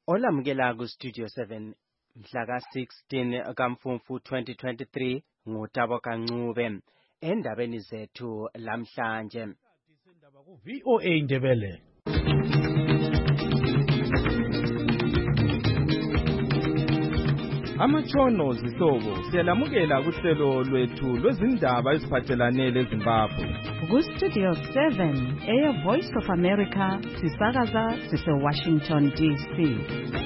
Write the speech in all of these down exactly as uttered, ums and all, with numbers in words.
Olamukela ku Studio seven mhla ka sixteen kaMfumfu twenty twenty-three nguTabo Kancube endabeni zethu lamhlanje. V O A Ndebele. Amatshono zihlobo siyalamukela kuhlelo lwethu lwezindaba eziphathelane leZimbabwe. Ku Studio seven eya Voice of America sisakaza sise Washington D C.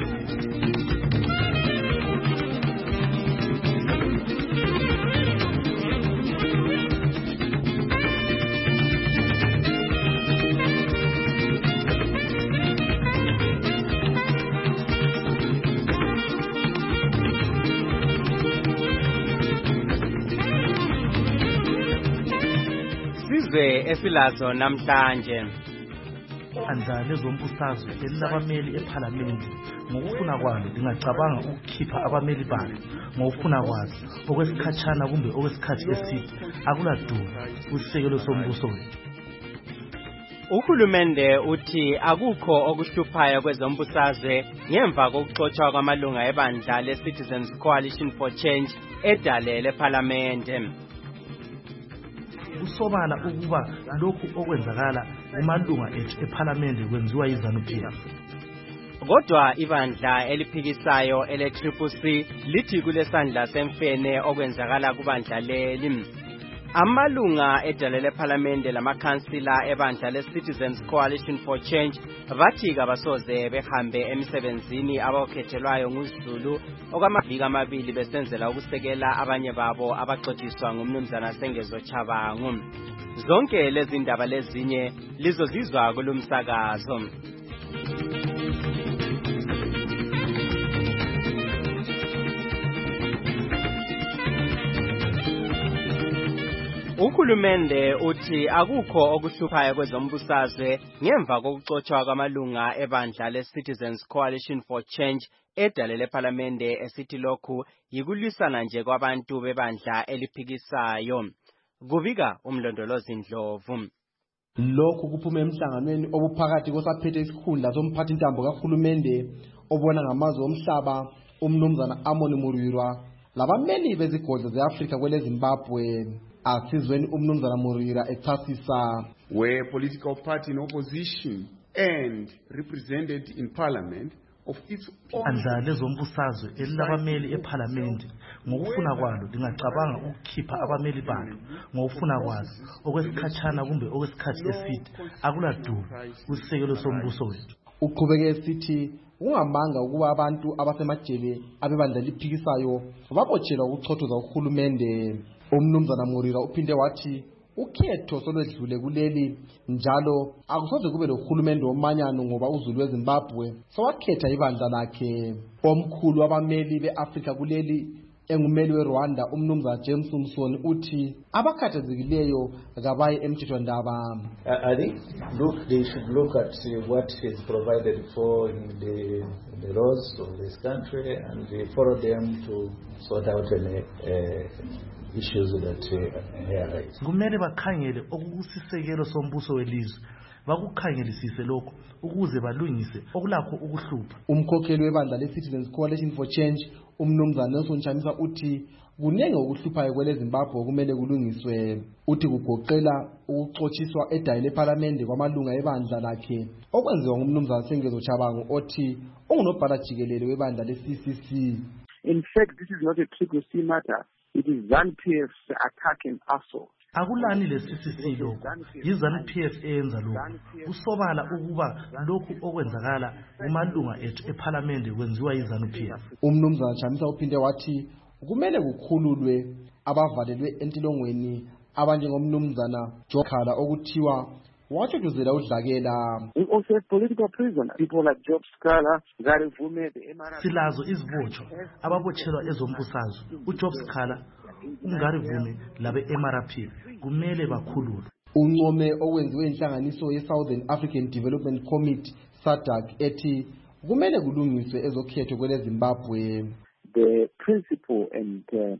Esilazo namhlanje andla lezombusazwe elabameli eParliament ngokufuna kwalo lingacabanga ukukhipha abameli balo ngokufuna kwazi okwesikhatshana kumbe okwesikhathi eside akuladuma kusisekelo sombuso wethu. Uhulumende uthi akukho okuhluphayo kwezombusazwe ngemva kokuxoxwa kwamalunga ebandla leCitizens Coalition for Change edale leParliament. Kusobala ukuba lokhu okwenzakala kumalunga ethu eParliament kwenziwa yiZanu P F. Kodwa ibandla eliphikisayo ele-Triple C lithi kulesandla semfene okwenzakala kubandla leli. Amalunga edale leParliament lamakhansila ebandla leCitizens Coalition for Change bathi kabasoze behambe emsebenzini abakhethelwayo nguZulu okwamaviki amabili besenzela ukusekela abanye babo abaxoxiswa ngumnumzana Sengezo Chabangu. Zonke lezi ndaba lezinye lizozizwa kulumsakazo. Uhulumende uthi akukho okuhluphayo kwezombusazwe ngemva kokuxoxwa kwamalunga ebandla leCitizens Coalition for Change edale leParliament esithi lokhu yikulwisana nje kwabantu bebandla eliphikisayo. Kubika umlondolozi Ndlovu. Lokhu kuphume emhlanganweni obuphakathi kosaphethe isikhundla somphathi intambo kahulumende obona ngamazwe omhlaba umnumzana Amon Murirwa labameli bezigodlo zeAfrika kwele Zimbabwe. Asizweni umnumzana Murirwa echasisa where political party in opposition and represented in parliament of its own andla lezombusazwe elabameli eParliament ngokufuna kwalo lingacabanga ukukhipha abameli balo ngokufuna kwazi okwesikhatshana kumbe okwesikhathi eside akuladuma kusisekelo sombuso wethu. Uqhubeke esithi ungamanga ukuba abantu abasemajele abebandla liphikisayo babotshelwa ukuchothoza uhulumende. Umnumzana Murirwa uphinde wathi ukhetho solwedlule kuleli njalo akusoze kube lohulumende womanyano ngoba uZulu weZimbabwe sowakhetha ibandla lakhe. Omkhulu wabameli beAfrika kuleli engumeli weRwanda umnumzana James Umson uthi abakhathazekileyo kabaye emthethwandaba. I think look they should look at what is provided for in the the laws of this country and they follow them to sort out any uh, issues that uh, arise. Kumele bakhangele okusisekelo sombuso welizwe bakukhangelisise lokho ukuze balungise okulakho ukuhlupha. Umkhokheli webandla leCitizens Coalition for Change umnumzana Nelson Chamisa uthi kunenge ukuhluphayo kwele Zimbabwe kumele kulungiswe. Uthi kugoqela ukuxoxiswa edale leParliament kwamalunga ebandla lakhe okwenziwa ngumnumzana Sengezo Chabangu othi ungunobhala jikelele webandla leC C C. In fact, this is not a Triple C matter. It is ZANU P F's attacking assault. Akulani le C C C lokho yiZANU P F eyenza lokho. Kusobala ukuba lokhu okwenzakala kumalunga ethu eParliament kwenziwa yiZANU P F. Umnumzana Chamisa uphinde wathi kumele kukhululwe abavalelwe entilongweni abanjengomnumzana Jokhala okuthiwa wathokozela udlakela. We also have political prisoners, people like Job Scala, Ngari Vume, the M R P. Silazo izibotshwa ababotshelwa ezombusazwe uJob Scala, uNgari Vume labe M R P kumele bakhululwe. Uncome owenziwe inhlanganiso yeSouthern African Development Committee SADC ethi kumele kulungiswe ezokhetho kwele Zimbabwe. The principle and uh,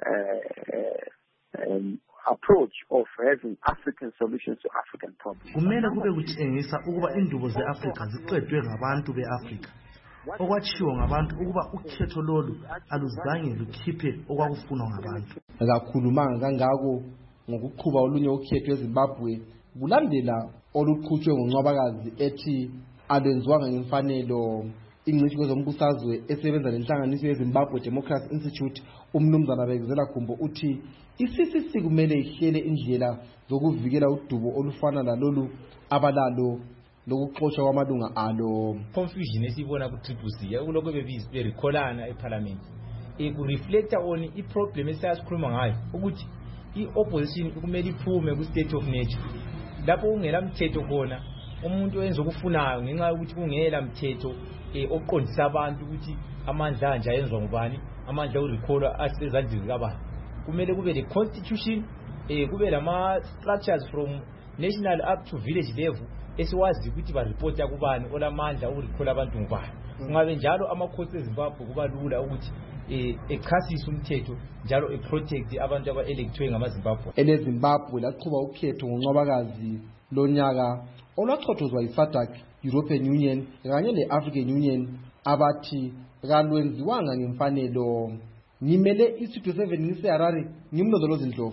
uh, um, approach of having African solutions to African problems. Kumele kube kutshengisa ukuba indubo zeAfrika ziqedwe ngabantu beAfrika. okwatshiwo ngabantu ukuba ukhetho lolu aluzange lukhiphe okwakufunwa ngabantu. Akakhulumanga kangako ngokuqhuba olunye ukhetho eZimbabwe kulandela oluqhutshwe nguNcwabakazi ethi alwenziwanga ngemfanelo. Ingcitshi kwezombusazwe esebenza lenhlanganiso yeZimbabwe Democracy Institute umnumzana Bekezela Khumbo uthi i-C C C kumele ihlele indlela zokuvikela udubo olufana lalolu abalalo lokuxoshwa kwamalunga alo. Confusion esibona ku Triple C yakuloko beberecallana eParliament ikureflecta on iproblem esiyasikhuluma ngayo ukuthi i-opposition kumele iphume ku-state of nature lapho kungela mthetho khona umuntu oyenza okufunayo ngenxa yokuthi kungela mthetho oqondisa abantu ukuthi amandla anje ayenzwa ngubani, amandla urecall asezandleni kabani. Kumele kube le constitution kube lama structures from national up to village level esiwazi ukuthi ba report kubani olamandla urecall abantu ngubani. Kungabe njalo amakhosi eZimbabwe kuba lula ukuthi echasisa umthetho njalo eprotect abantu aba-electwe ngamaZimbabwe. EleZimbabwe laqhuba ukhetho ngoNcwabakazi lonyaka olwachothozwa yiSADC, European Union kanye le-African Union abathi kalwenziwanga ngemfanelo. Ngimele iStudio seven ngiseHarare ngimlondolozi Ndlovu.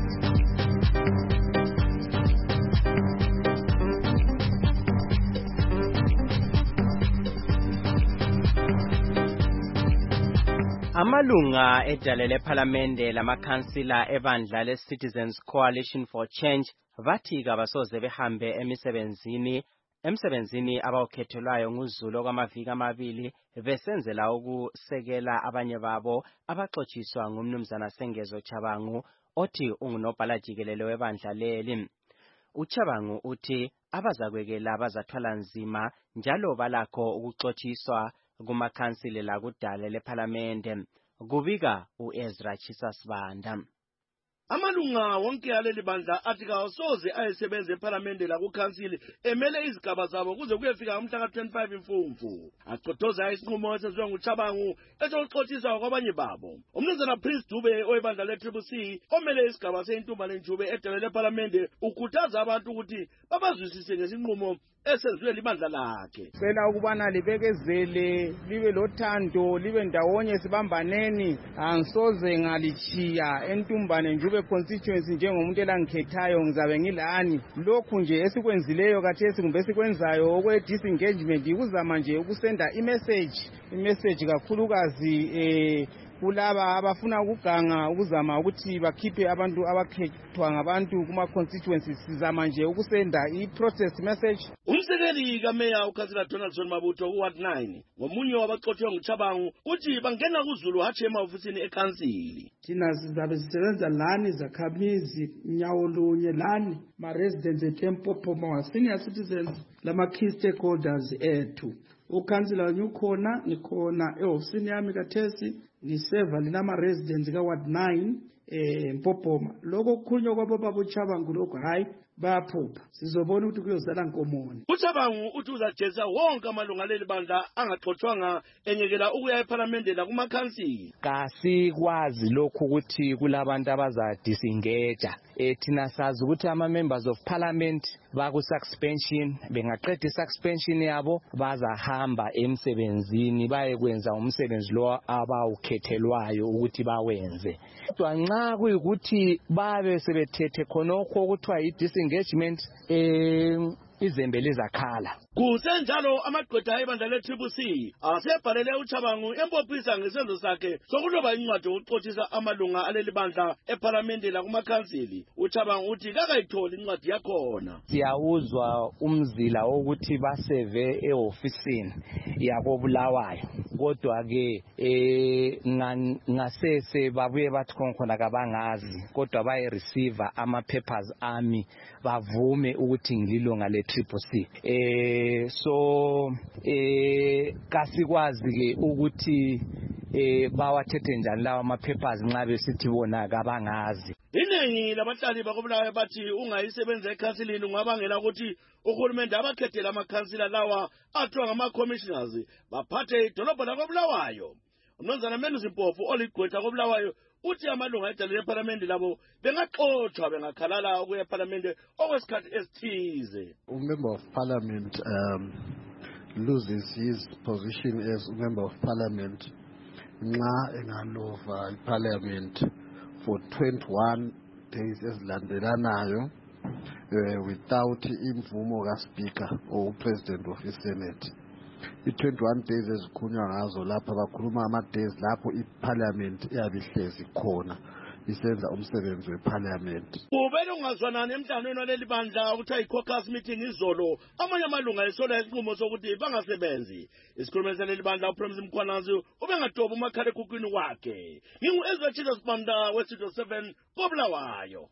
Amalunga edalele eParliamente lamakhansila ebandla le-Citizens Coalition for Change bathi kabasoze behambe emisebenzini emsebenzini abawukhethelwayo nguZulu kwamaviki amabili besenzela ukusekela abanye babo abaxotshiswa ngumnumzana Sengezo Chabangu othi ungunobhala jikelele webandla leli. uChabangu uthi abazakwekela bazathwala nzima njalo balakho ukuxotshiswa kumakhansile la kudala leParliamente. Kubika uEzra Chisasibanda. Amalunga wonke aleli bandla athi kawasoze ayesebenza eParliamente la kukhansili emele izigaba zabo kuze kuyefika umhla ka twenty-five Mfumfu. Aqothoza isinqumo esenzwe nguChabangu esokuxotshiswa kwabanye babo. Umnumzana Prince Dube oyibandla le-Triple C omele isigaba seNtumba Njube edalele eParliamente ukhuthaza abantu ukuthi babazwisise ngesinqumo esenzwe libandla lakhe. Cela ukubana libekezele libe lothando libe ndawonye sibambaneni angisoze ngalichiya eNtumbane Njube constituency njengomuntu elangikhethayo ngizabe ngilani. Lokhu nje esikwenzileyo kathesi kumbe esikwenzayo okwe disengagement ikuzama nje ukusenda imessage imessage kakhulukazi eh kulaba abafuna ukuganga ukuzama ukuthi bakhiphe abantu abakhethwa ngabantu kuma constituencies sizama nje ukusenda i-protest message. Umsekeli kaMeya uKhansela Donaldson Mabutho ku Ward nine ngomunye wabaxothwe nguChabangu uthi bangena kuZulu hathe ema-ofisini ekhansili. Thina sizabe sisebenza lani zakhamizi nyawo lunye lani ma-residents eTempophoma wa-senior citizens lama-key stakeholders ethu. Ukhansila wenyu khona nikhona ehofisini yami kathesi ngiseva linama residents ka Ward nine eh Mpophoma. Lokho kukhulunywa kwababa uChabangu lokho hayi bayaphupha sizobona ukuthi kuyozala nkomoni. uChabangu uthi uzajeza wonke amalunga leli bandla angaxothwanga enyekela ukuya eParliamente la kumakhansili. Kasikwazi lokhu ukuthi kulabantu abaza disengage eh thina sazi ukuthi ama members of parliament baku suspension bengaqeda suspension yabo bazahamba emsebenzini bayekwenza umsebenzi lo abawukhethelwayo ukuthi bawenze. Kodwa nxa kuyikuthi babe sebethethe khonokho ukuthiwa i-disengagement eh izembe lezakhala. Kusenjalo amagqwetha ebandla le-Triple C asebhalele uChabangu empophisa ngesenzo sakhe sokuloba incwadi yokuxothisa amalunga aleli bandla eParliamente la kumakhansili. uChabangu uthi kakayitholi incwadi yakhona. Siyawuzwa umzila wokuthi baseve eofisini yabo Bulawayo kodwa ke eh ngasese babuye bathi khona kabangazi kodwa baye receive ama papers ami bavume ukuthi ngililunga le-Triple C. eh so eh kasikwazi ke ukuthi eh bawathethe njani lawa ama papers nxa besithi bona kabangazi. Iningi labahlali bakobulawayo bathi ungayisebenza ekhansilini ngabangela ukuthi uhulumende abakhethela amakhansila lawa athiwa ngama-commissioners baphathe idolobho lakobulawayo. Umnumzana Menusi Mpofu oligqwetha kobulawayo uthi amalunga edalele eParliamente labo bengaxothwa bengakhalala ukuya eParliamente okwesikhathi esithize. A member of parliament um, loses his position as a member of parliament nxa engalova iparliament for twenty-one days ezilandelanayo uh, without imvumo kaSpeaker or President of the Senate. I-twenty-one days ezikhunywa ngazo lapha bakhuluma ama-days lapho iparliament iyabe ihlezi khona isenza umsebenzi weparliament. Ubele ungazwanani emhlanganweni waleli bandla ukuthi ayi-caucus meeting izolo amanye amalunga esola isinqumo sokuthi bangasebenzi. Isikhulumeli saleli bandla uPremzi Mkhwanazi ubengadoba umakhalekhukhwini wakhe. Ngingu-Ezra Chilo Sibanda weStudio seven koBulawayo.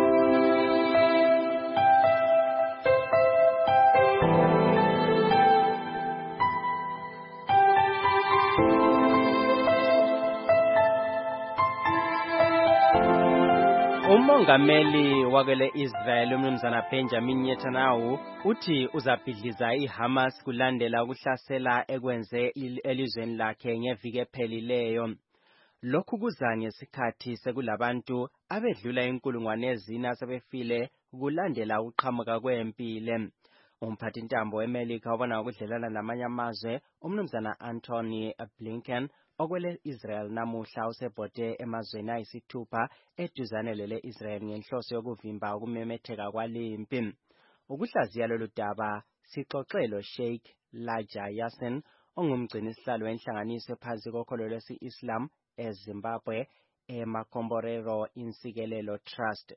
Umongameli wakele Israel umnumzana Benjamin Netanyahu uthi uzabhidliza iHamas kulandela ukuhlasela ekwenze elizweni lakhe ngeviki ephelileyo. Lokhu kuza ngesikhathi sekulabantu abedlula inkulungwane ezine sebefile kulandela ukuqhamuka kwempilo. Umphathintambo weMelika obona ukudlelana namanye amazwe umnumzana Anthony Blinken okwele Israel namuhla usebhode emazweni ayisithupha eduzane lele Israel ngenhloso yokuvimba ukumemetheka kwalempi. Ukuhlaziya lolu daba sixoxelo Sheikh Laja Yassin ongumgcini isihlalo wenhlanganiso phansi kokholo lwesi-Islam eZimbabwe eMakomborero Insikelelo Trust.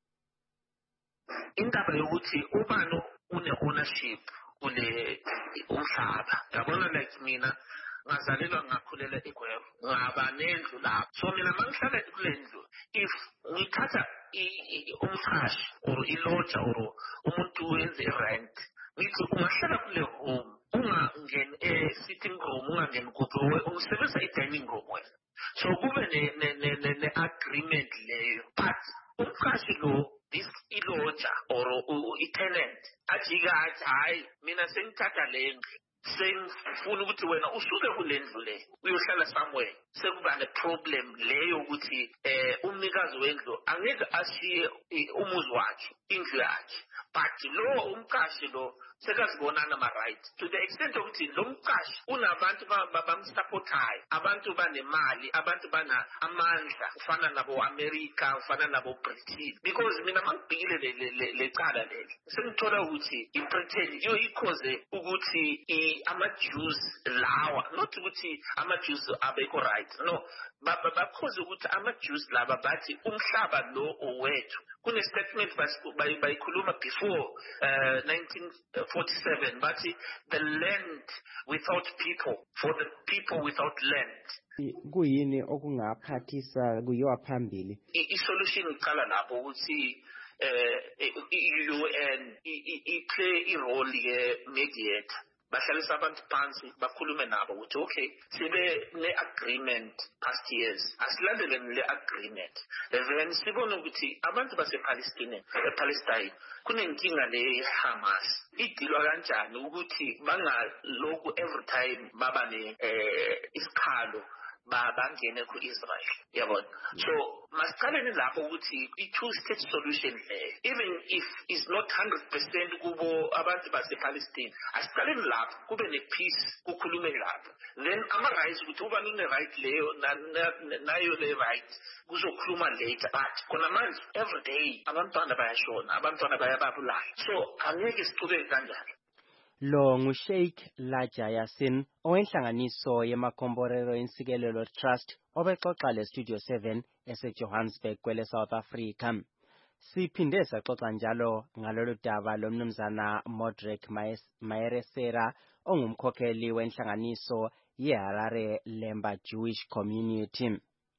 Indaba yokuthi ubani une ownership kule umhlaba yabona like mina ngazalelwa ngakhulela eGweru ngaba nendlu lapho so mina mangihlala kulendlu if ngithatha umhashi or iloja or umuntu wenze rent ngithi ungahlala kule home ungangeni e-sitting room ungangeni kuphi usebenza i-dining room wena so kube ne agreement leyo but umhashi lo this iloja or i-tenant ajika athi hayi mina sengithatha le ndlu sengifuna ukuthi wena usuke kule ndlu le uyohlala somewhere sekuba ne problem leyo ukuthi eh umnikazi wendlu angeke ashiye umuzi wakhe indlu yakhe but lo umqashi lo sekazibonana ama rights to the extent ukuthi lo mqashi unabantu bamsupportayo abantu banemali abantu bana amandla ufana nabo America ufana nabo Britain because mina mangibhikile le lecala leli sengithola ukuthi iBritain iyo ikhoze ukuthi ama-Jews lawa not ukuthi ama-Jews abekho right no bakhoze ukuthi ama-Jews laba bathi umhlaba lo owethu kune statement bayikhuluma before uh, nineteen forty-seven bathi the land without people for the people without land. Kuyini okungaphathisa kuyiwa phambili i-solution iqala lapho ukuthi eh i-U N i-play i-role ye-mediator bahlalisa abantu phansi bakhulume nabo ukuthi okay sibe ne-agreement past years asilandele le agreement then sibone ukuthi abantu base-Palestine e-Palestine kunenkinga le-Hamas idilwa kanjani ukuthi bangaloku every time baba ne isikhalo bangene ku-Israel yabona so masiqaleni lapho ukuthi i-two state solution le even if is not one hundred percent kubo abantu base-Palestine asiqaleni lapho kube ne-peace kukhulume lapho then ama-rights ukuthi ubani une-right leyo nayo le-right kuzokhuluma later but khona manje every day abantwana bayashona abantwana bayababulala so angeke siqhubeke kanjalo. Lo nguSheikh Laja Yassin owenhlanganiso yeMakomborero Insikelelo Trust obexoxa leStudio seven eseJohannesburg kwele South Africa. Siphinde saxoxa njalo ngalolu daba lomnumzana Modrek Mayeresera ongumkhokheli wenhlanganiso yeHarare Lemba Jewish Community.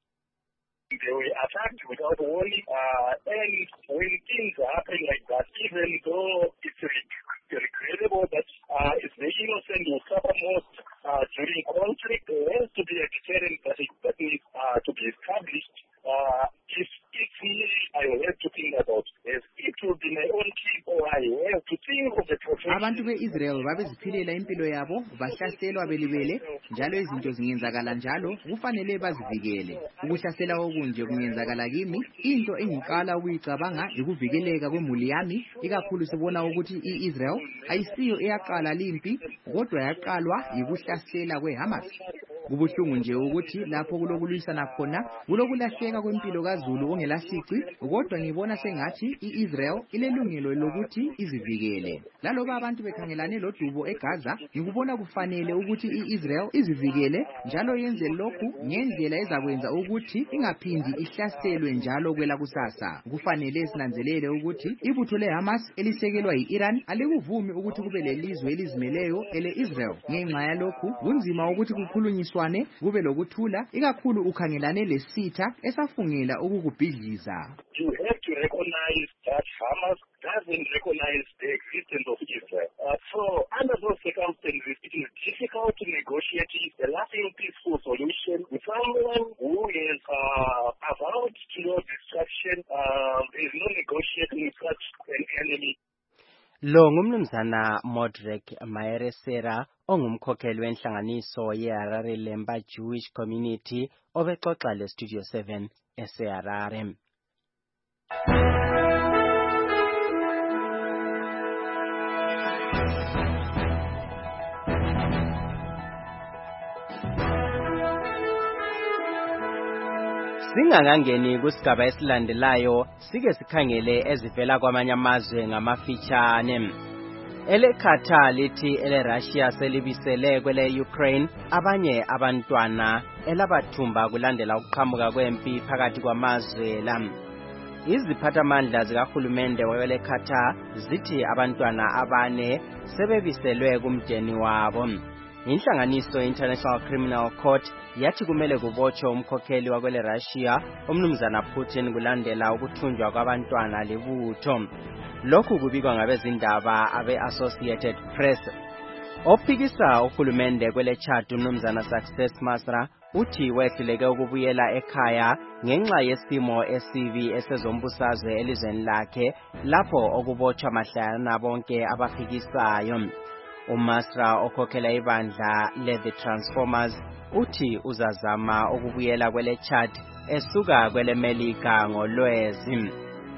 They were attacked without warning, uh, and when things happen like that, even though it's regrettable that uh, if the innocent will suffer most uh, during conflict, there has to be a deterrent that, is, that needs uh, to be established. Uh, if it's me, I will have to think about it. If it will be my own kid, or I have to think of the profession. Abantu be-Israel babeziphilela impilo yabo, bahlaselwa belibele, njalo izinto zingenzakala njalo, kufanele bazivikele. Ukuhlasela okunje kungenzakala kimi, into engiqala ukuyicabanga ikuvikeleka kwemuli yami, ikakhulu sibona ukuthi i-Israel ayisiyo eyaqala limpi, kodwa yaqalwa yikuhlasela kwe-Hamas. Kubuhlungu nje ukuthi lapho kulokulwisana khona kulokulahleka kwempilo kaZulu ongelasici, kodwa ngibona sengathi i-Israel ilelungelo lokuthi izivikele. Laloba abantu bekhangelane lodubo eGaza, ngikubona kufanele ukuthi i-Israel izivikele njalo yenze lokhu ngendlela ezakwenza ukuthi ingaphindi ihlaselwe njalo kwela kusasa. Kufanele sinanzelele ukuthi ibutho leHamas elisekelwa yi-Iran alikuvumi ukuthi kube lelizwe elizimeleyo ele-Israel. Ngenxa yalokhu kunzima ukuthi kukhulunyiswa kube lokuthula ikakhulu ukhangelane lesitha esafungela ukukubhidliza. You have to recognize that Hamas doesn't recognize the existence of Israel. Uh, so under those circumstances, it is difficult to negotiate a lasting peaceful solution with someone who is uh, about to know destruction. Uh, there is no negotiating with such an enemy. Lo ngumnumzana Modrek Mayeresera ongumkhokheli wenhlanganiso ye-Harare Lemba Jewish Community obexoxa le Studio seven eseHarare. Singakangeni kusigaba esilandelayo sike sikhangele ezivela kwamanye amazwe ngamafitshane. Ele Qatar lithi ele Russia selibisele kwele Ukraine abanye abantwana elabathumba kulandela ukuqhamuka kwempi phakathi kwamazwe la. Iziphathamandla zikahulumende wele Qatar zithi abantwana abane sebebiselwe kumdeni wabo. Inhlanganiso International Criminal Court yathi kumele kubotshwe umkhokheli wakwele Russia umnumzana Putin kulandela ukuthunjwa kwabantwana lebutho. Lokhu kubikwa ngabezindaba abe-Associated Press. Ophikisa uhulumende kwele Chad umnumzana Success Masra uthi wehluleke ukubuyela ekhaya ngenxa yesimo esibi esezombusazwe elizweni lakhe lapho okubotshwa mahlayana bonke abafikisayo. uMasra okhokhela ibandla le-The Transformers uthi uzazama ukubuyela kwele Chad esuka kwele Melika ngolwezi.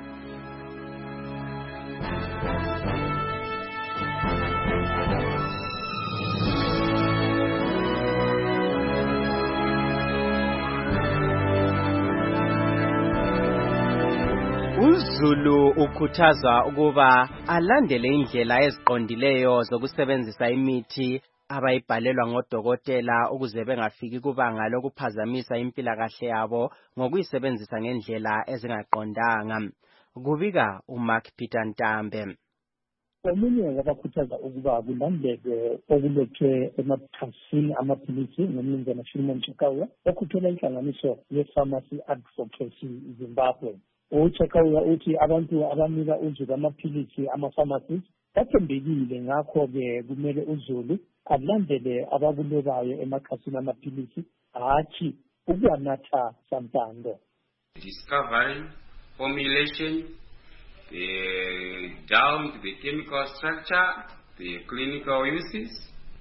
uZulu ukhuthaza ukuba alandele indlela eziqondileyo zokusebenzisa imithi abayibhalelwa ngodokotela ukuze bengafiki kubanga lokuphazamisa impilakahle yabo ngokuyisebenzisa ngendlela ezingaqondanga. Kubika uMark Peter Ntambe. Omunye wabakhuthaza ukuba kulandelwe okulethwe emakhasini amaphilisi ngomnumzana Philemon Chekawa okhuthela inhlanganiso ye-Pharmacy Advocacy Zimbabwe. Uchekawa uthi abantu abanika uZulu amaphilisi ama-pharmacies bathembekile, ngakho-ke kumele uZulu alandele abakulobayo emakhasini amaphilisi hatshi ukuwanatha santando. Discovery, formulation, the down to the chemical structure, the clinical uses,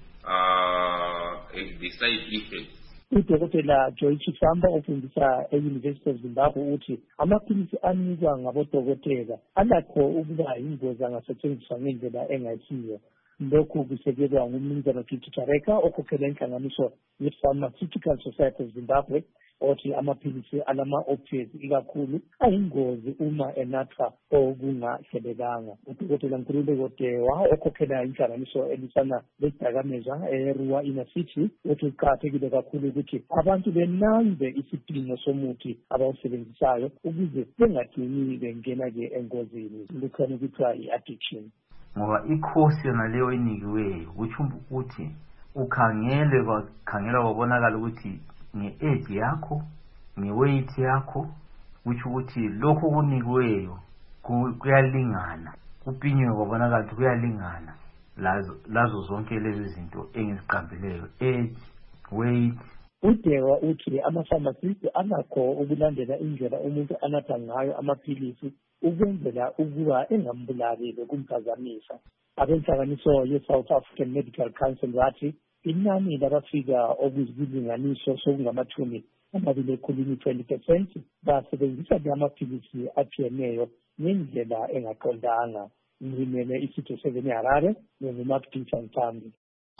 uh, and the side effects. Udokotela Joy Chifamba ofundisa e-University of Zimbabwe uthi amaphilisi anikwa ngabodokotela alakho ukuba yingozi angasetshenziswa ngendlela engayisiyo. Lokhu kusekelwa ngumnumzana Tito Chareka okhokhela inhlanganiso ye-Pharmaceutical Society of Zimbabwe othi amaphilisi alama-opiates ikakhulu ayingozi uma enathwa okungahlelekanga. Udokotela Nkululeko Dewa okhokhela inhlanganiso elisana lezidakamizwa eRuwa Inner City uthi kuqakathekile kakhulu ukuthi abantu benanze isidingo somuthi abawusebenzisayo ukuze bengagcini bengena-ke engozini lukhona kuthiwa i-addiction. Ngoba ikhosi yona leyo inikiweyo kutsho ukuthi ukhangele kwakhangelwa kwabonakala ukuthi nge-age yakho nge-weight yakho kutsho ukuthi lokho kunikiweyo kuyalingana, kupinywe kwabonakala ukuthi kuyalingana lazo lazo zonke lezi zinto engiziqambileyo, age, weight. Udewa uthi ama-pharmacists anakho ukulandela indlela umuntu anatha ngayo amaphilisi ukwenzela ukuba engambulali kumphazamisa. Abenhlanganiso ye-South African Medical Council bathi inani labafika okuzilinganiso sokungamathumi amabili ekhulwini twenty percent basebenzisa amaphilisi atshiyeneyo ngendlela engaqondanga. Ngimele isitho seven eHarare nginguMaptisa Ntambi.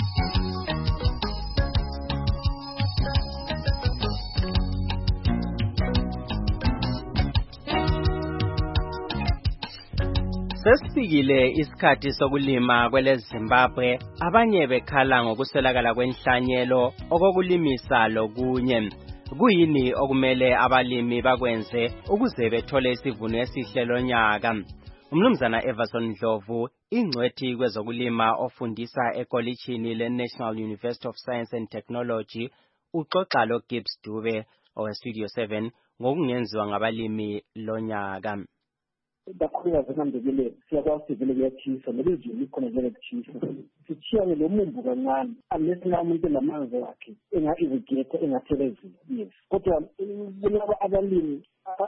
Sesifikile isikhathi sokulima kwele Zimbabwe, abanye bekhala ngokuswelakala kwenhlanyelo okokulimisa lokunye. Kuyini okumele abalimi bakwenze ukuze bethole isivuno esihle lonyaka? Umnumzana Everson Ndlovu, ingcwethi kwezokulima ofundisa ekolitshini le-National University of Science and Technology, uxoxa lo Gibbs Dube owe Studio seven ngokungenziwa ngabalimi lonyaka. Bakhuleka zinambekele siyakwazi vele kuyathisa nelizwi likhona vele kuthisa sithiyane lo mumbu kancane unless umuntu lamanzi wakhe enga-irrigate engathelezile. Yes, kodwa kulaba abalimi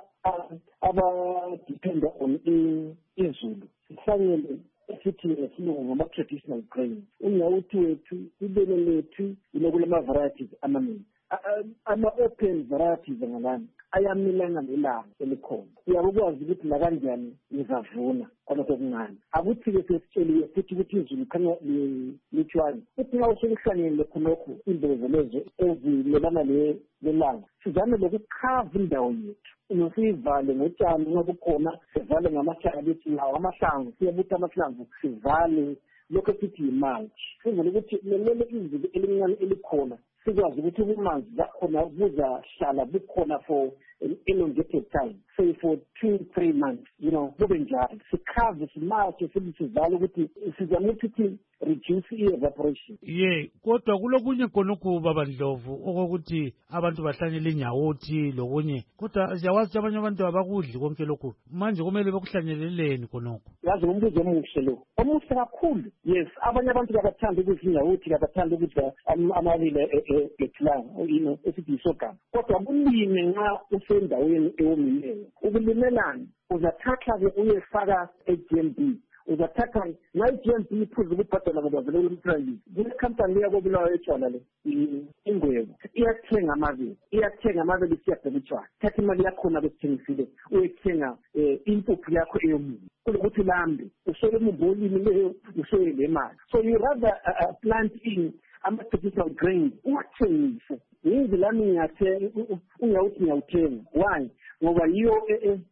aba-dependa on izulu sihlanyele esithi esilungu ngama-traditional grains. Unyawuthi wethu ibele lethu inokulama-varieties amaningi. Ama-open varieties angalana ayamilana nelanga elikhona. Uyakwazi ukuthi la kanjani ngizavuna khonokho okuncane. Akuthi-ke sesitsheliwe futhi ukuthi izulu khanya litshwane. Futhi nxa usekuhlanyele khonokho imbezo lezo ezimelana nelanga, sizame lokukhava indawo yethu. Siyivale ngotshani nxa kukhona, sivale ngamahlathi, lawo amahlamvu siyabutha amahlamvu sivale lokho sithi yi-mulch. Sizele ukuthi lelele izulu elincane elikhona sikwazi ukuthi ubumanzi bakhona buzahlala bukhona for an elongated time, say for two, three months, you know, kube njalo. Sikhave simache sithi sivale ukuthi sizame ukuthi reduce i-evaporation. Ye, kodwa kulokunye khonokho baba Ndlovu okokuthi abantu bahlanyele inyawuthi lokunye, kodwa siyawazi abanye abantu abakudli konke lokhu. Manje kumele bakuhlanyeleleni khonokho. Yazi umbuzo omuhle lo. Omuhle kakhulu. Yes, abanye abantu bayathanda ukudla inyawuthi, bayathanda ukudla amabele eklanga, you know, esithi isogama. Kodwa kulime nxa usendaweni ewomileyo. Ukulimelana uzathatha-ke uyefaka e-G M B. Uzathatha na i-G M B iphuze ukubhadala ngoba vele umprayisi. Kule khampani leyakobulawa etshwala le ingwebo iyathenga amabele, iyathenga amabele siyabheka utshwala. Thatha imali yakhona besithengisile uyethenga impuphu yakho eyomile. Kulokuthi ulambe usole umumbu olimileyo usole le mali. So you rather uh, plant in ama-traditional grains uwathengise. Yinzi lami ngiyathenga ungawuthi ngiyawuthenga. Why? Ngoba yiyo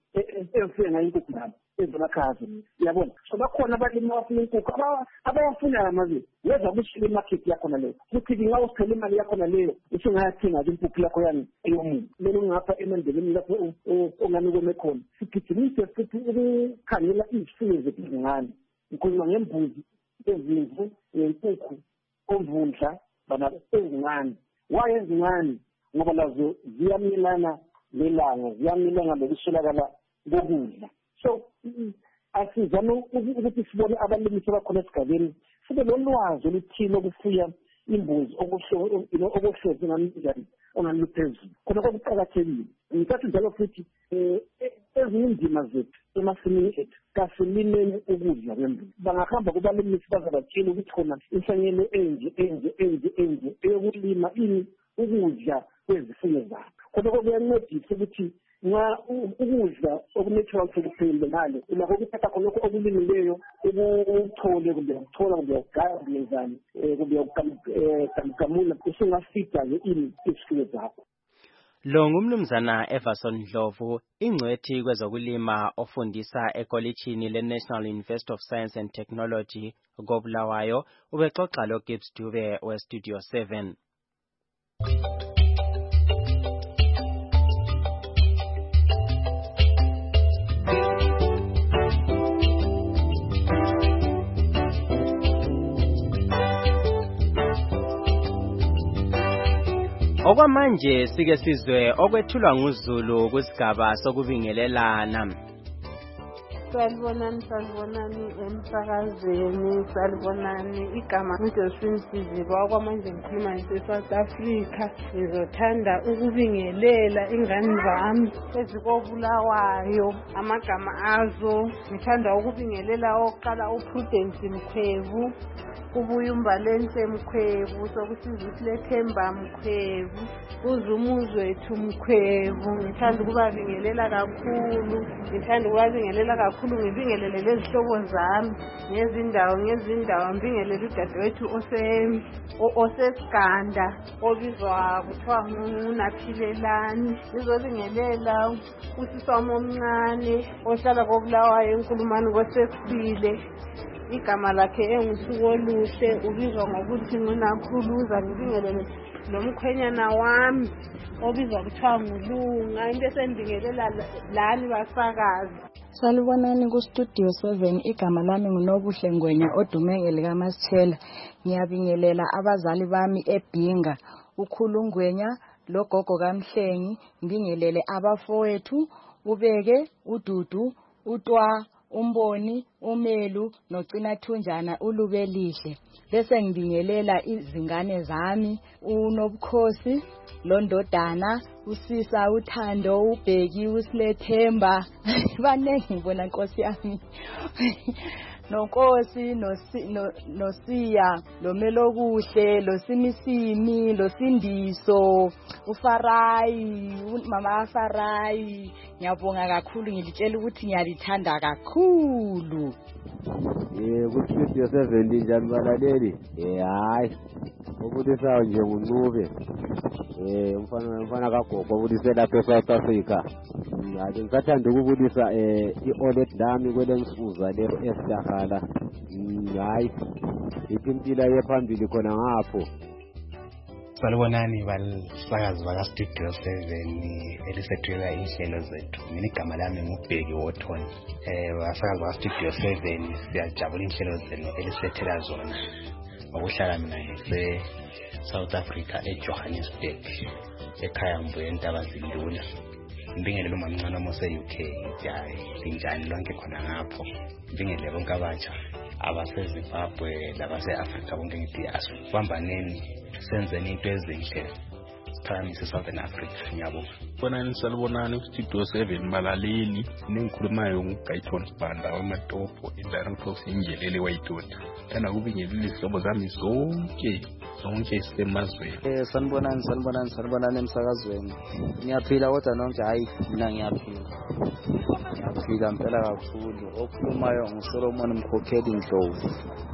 efike ngayo inkukhu lami ezimakhazi. Yabona, so bakhona abalimi abafuna inkukhu abawafunayo amabele. Weza kushila imarket yakhona leyo. Futhi nxa uthole imali yakhona leyo usungayathenga impuphu yakho yani eyomuntu. Lelo ungapha emandeleni lapho ongani kome khona. Sigijimise futhi ukukhangela izifuyo zethu ezincane. Ngikhuluma ngembuzi, ezimvu, ngenkukhu, omvundla, bana ezincane. Why ezincane? Ngoba lazo ziyamilana nelanga, ziyamilana lokuswelakala kokudla. So asizame ukuthi sibone abalimi sebakhona esigabeni sibe lolwazi oluthile okufuya imbuzi okuhlezi nganjani ongaluphezulu. Khona kokuqakathekile. Ngithatha njalo futhi ezinye indima zethu emasimini ethu kasilimeni ukudla kwembuzi. Bangahamba kubalimisi bazabatshela ukuthi khona inhlanyelo enje enje enje enje eyokulima ini ukudla kwezifuyo zakho. Khona kuyancedisa ukuthi nxa ukudla okunatural sekuphele ngale ulakho ukuthatha khonokho okulimileyo ukuthole kumbe ukuthola kumbe ukugaya kumbe njani kumbe ukamkamula usungafida-ke ini izifuyo zakho. Lo ngumnumzana Everson Ndlovu, ingcwethi kwezokulima ofundisa ekolitshini le-National University of Science and Technology koBulawayo, ubexoxa lo Gibbs Dube we Studio seven. Okwamanje sike sizwe okwethulwa nguZulu kusigaba sokubingelelana. Salibonani, salibonani emsakazweni, salibonani. Igama ngiJosephine Sizilwa kwamanje ngikhuluma nge-South Africa. Ngizothanda ukubingelela ingane zami ezikobulawayo amagama azo. Ngithanda ukubingelela oqala uPrudence Mkhwebu, kubuya uMbalenhle Mkhwebu, sokusiza Themba Mkhwebu, uZumuzwethu Mkhwebu. Ngithanda ukubabingelela kakhulu, ngithanda ukubabingelela kakhulu, ngibingelele lezihlobo zami ngezindawo ngezindawo, ngibingelele udadewethu ose osesiganda obizwa kuthiwa nguNaphilelani. Ngizobingelela usisi wami omncane ohlala kobulawayo eNkulumani kosesibile, igama lakhe enguSukoluhle, ubizwa ngokuthi nguNakhuluza. Ngibingelele nomkhwenyana wami obizwa kuthiwa nguLunga. Into esendibingelela lani basakazi. Salibonani ku-Studio seven, igama lami nguNobuhle Ngwenya odumengele kaMasithela. Ngiyabingelela abazali bami eBhinga, ukhulu Ngwenya logogo kaMhlengi. Ngibingelele abafowethu uBeke, uDudu, uTwa, uMboni, uMelu noCinathunjana uLubelihle. Bese ngibingelela izingane zami uNobukhosi, Londodana, uSisa, uThando, uBheki, uSilethemba. Banengi ngibona Nkosi yami. Nonkosi noSiya, loMelokuhle, loSimisimi, loSindiso, uFarayi, umama Farayi. Ngiyabonga kakhulu, ngilitshela ukuthi ngiyalithanda kakhulu. Eh ku-Studio seven njani balaleli? Eh hayi. Ubudisa nje nguNcube. Eh umfana umfana kagogo ubudise lapha eSouth Africa. Ngathi ngisathanda ukubudisa eh i-Olet lami kwelemsuza le eSidahala. Hayi. Impilo yephambili khona ngapho. Salibonani basakazi baka-Studio seven elisethula inhlelo zethu. Mina igama lami nguBheki Wothoni. Eh basakazi baka-Studio seven siyajabula inhlelo zenu elisethela zona. Ngokuhlala mina ngise South Africa eJohannesburg, ekhaya Mbuye eNtabazinduna. Ngibingelele umamncane omose-U K, hayi linjani lonke khona ngapho. Ngibingelele bonke abatsha abaseZimbabwe labase-Afrika bonke ngithi asibambaneni senzeni into ezinhle siphakamise Southern Africa. Ngiyabonga. Bonani salibonani ku-Studio seven balaleli, nengikhulumayo nguGayton Sibanda waMatopo, i-Director of Injelele Wayitoti. Thanda ukubingelela izihlobo zami zonke zonke ezisemazweni. Eh sanibonani sanibonani sanibonani emsakazweni. Ngiyaphila kodwa nonke hayi mina ngiyaphila. Ngiyaphila impela kakhulu. Okhulumayo nguSolomon Mkhokheli Ndlovu.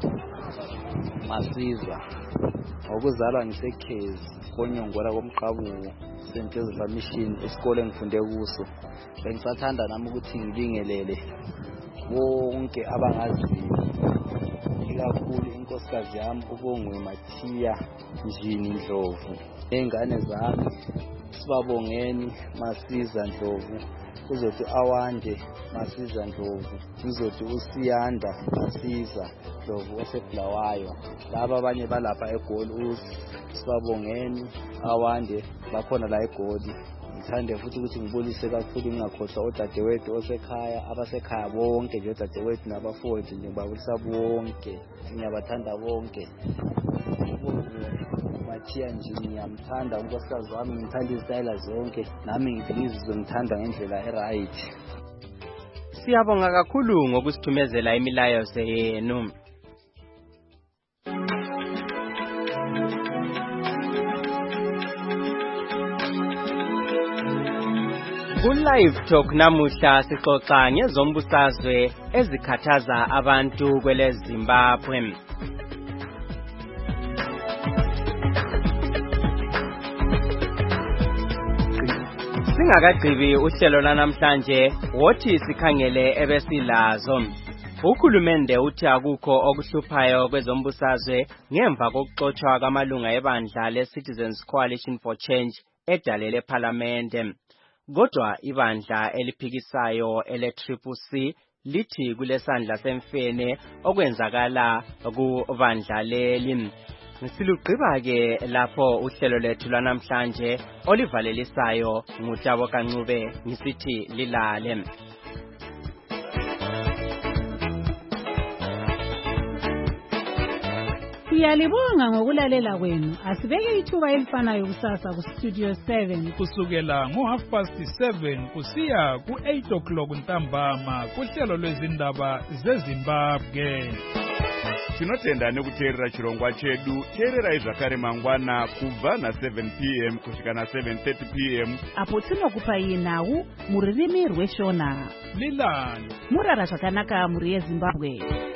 Masizwa. Ngokuzalwa ngisekhezi konyongola komqabuko Saint Joseph Mission isikole engifunde kuso. Bengisathanda nami ukuthi ngibingelele bonke abangaziyo, ikakhulu inkosikazi yami uBongwe Mathiya Njini Ndlovu, engane zami Sibabongeni Masiza Ndlovu, kuzothi Awande Masiza Ndlovu, kuzothi uSiyanda Masiza Ndlovu osebulawayo. Laba abanye balapha eGoli Sibabongeni Awande bakhona la eGoli. Ngithande futhi ukuthi ngibonise kakhulu ngingakhohlwa odadewethu osekhaya, abasekhaya bonke nje odadewethu nabafowethu nje ngibabulisa bonke. Ngiyabathanda bonke. Mathiya nje ngiyamthanda unkosikazi wami, ngithanda izitayela zonke, nami ngizizwe ngithanda ngendlela eright. Siyabonga kakhulu ngokusithumezela imilayezo yenu. Ku-Live Talk namuhla sixoxa ngezombusazwe ezikhathaza abantu kwele Zimbabwe. Singakagqibi uhlelo lanamhlanje wothi sikhangele ebesilazo. Ukhulumende uthi akukho okuhluphayo kwezombusazwe ngemva kokuxoxwa kwamalunga ebandla le-Citizens Coalition for Change edalele eParliament. Kodwa ibandla eliphikisayo ele-Triple C lithi kulesandla semfene okwenzakala kubandla leli. Silugqiba ke lapho uhlelo lethu lwanamhlanje olivalelisayo nguThabo Kancube ngisithi lilale. Siyalibonga ngokulalela kwenu. Asibeke ithuba elifanayo kusasa ku Studio seven kusukela ngo half past seven kusiya ku eight o'clock ntambama kuhlelo lwezindaba zeZimbabwe. Tinotenda nekuteerera chirongwa chedu. Teererai zvakare mangwana kubva na seven p m kusvika na seven thirty p m apo tinokupai nhau mururimi rweshona. Lilani murara zvakanaka muri yeZimbabwe.